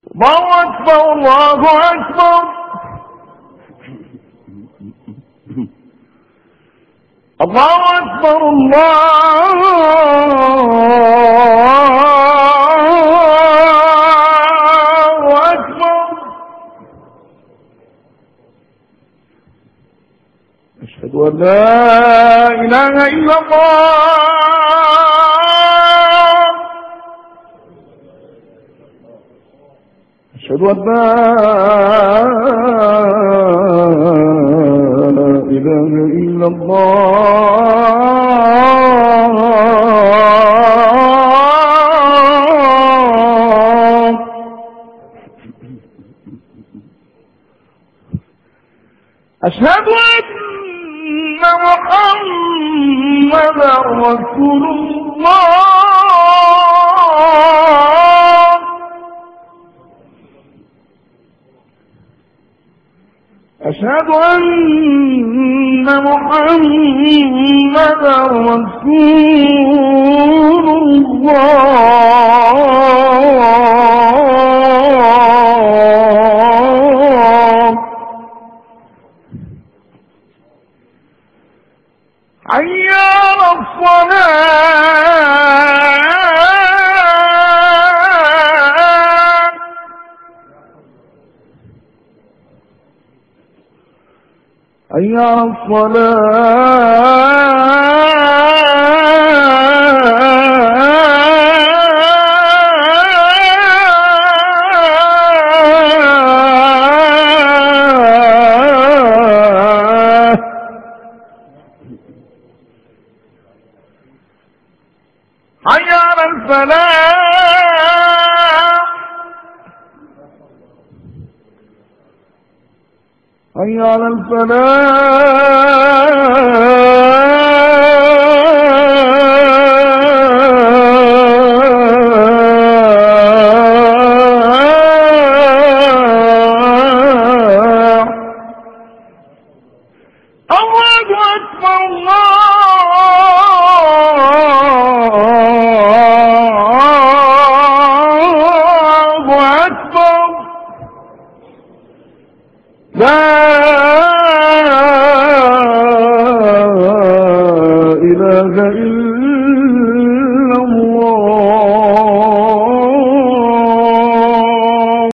الله أكبر الله أكبر. الله أكبر الله أكبر. أشهد أن لا إله إلا الله. أشهد أن لا إله إلا الله. أشهد أن محمدا رسول الله. أشهد أن محمدا رسول الله. حي على الصلاة. حي على الصلاة. حي على الفلاح. حي على الفلاح. الله أكبر الله أكبر. لا